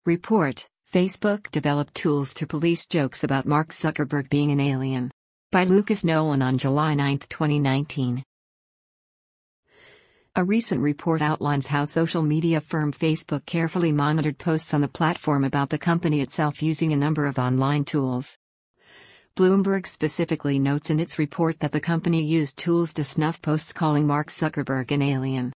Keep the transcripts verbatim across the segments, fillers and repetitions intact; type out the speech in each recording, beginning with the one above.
Report: Facebook developed tools to police jokes about Mark Zuckerberg being an alien. By Lucas Nolan on July ninth, twenty nineteen. A recent report outlines how social media firm Facebook carefully monitored posts on the platform about the company itself using a number of online tools. Bloomberg specifically notes in its report that the company used tools to snuff posts calling Mark Zuckerberg an alien.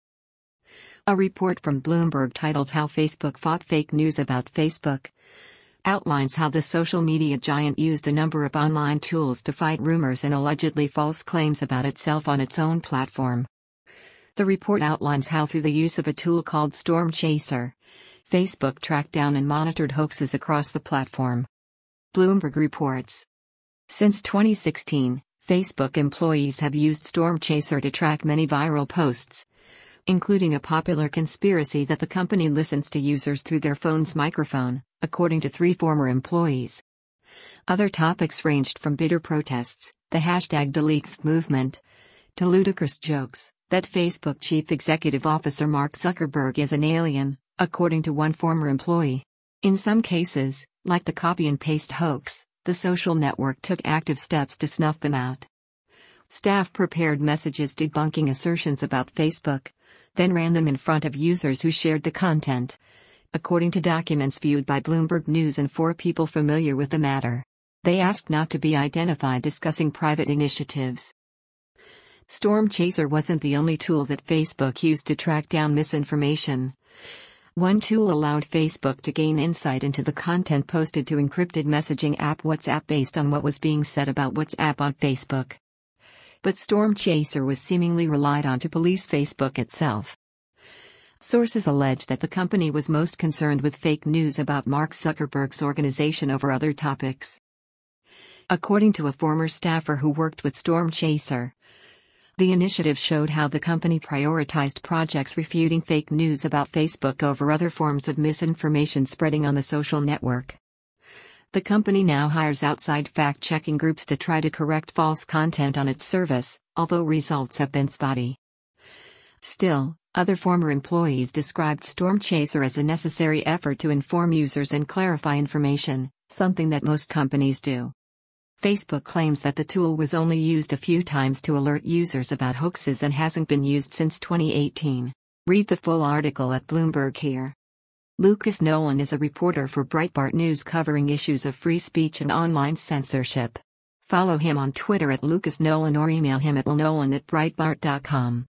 A report from Bloomberg titled How Facebook Fought Fake News About Facebook outlines how the social media giant used a number of online tools to fight rumors and allegedly false claims about itself on its own platform. The report outlines how, through the use of a tool called Storm Chaser, Facebook tracked down and monitored hoaxes across the platform. Bloomberg reports. Since twenty sixteen, Facebook employees have used Storm Chaser to track many viral posts, including a popular conspiracy that the company listens to users through their phone's microphone, according to three former employees. Other topics ranged from bitter protests, the hashtag DeleteFF movement, to ludicrous jokes that Facebook Chief Executive Officer Mark Zuckerberg is an alien, according to one former employee. In some cases, like the copy and paste hoax, the social network took active steps to snuff them out. Staff prepared messages debunking assertions about Facebook, then ran them in front of users who shared the content, according to documents viewed by Bloomberg News and four people familiar with the matter. They asked not to be identified discussing private initiatives. Storm Chaser wasn't the only tool that Facebook used to track down misinformation. One tool allowed Facebook to gain insight into the content posted to encrypted messaging app WhatsApp based on what was being said about WhatsApp on Facebook. But Storm Chaser was seemingly relied on to police Facebook itself. Sources allege that the company was most concerned with fake news about Mark Zuckerberg's organization over other topics. According to a former staffer who worked with Storm Chaser, the initiative showed how the company prioritized projects refuting fake news about Facebook over other forms of misinformation spreading on the social network. The company now hires outside fact-checking groups to try to correct false content on its service, although results have been spotty. Still, other former employees described Storm Chaser as a necessary effort to inform users and clarify information, something that most companies do. Facebook claims that the tool was only used a few times to alert users about hoaxes and hasn't been used since twenty eighteen. Read the full article at Bloomberg here. Lucas Nolan is a reporter for Breitbart News covering issues of free speech and online censorship. Follow him on Twitter at Lucas Nolan or email him at lnolan at breitbart dot com.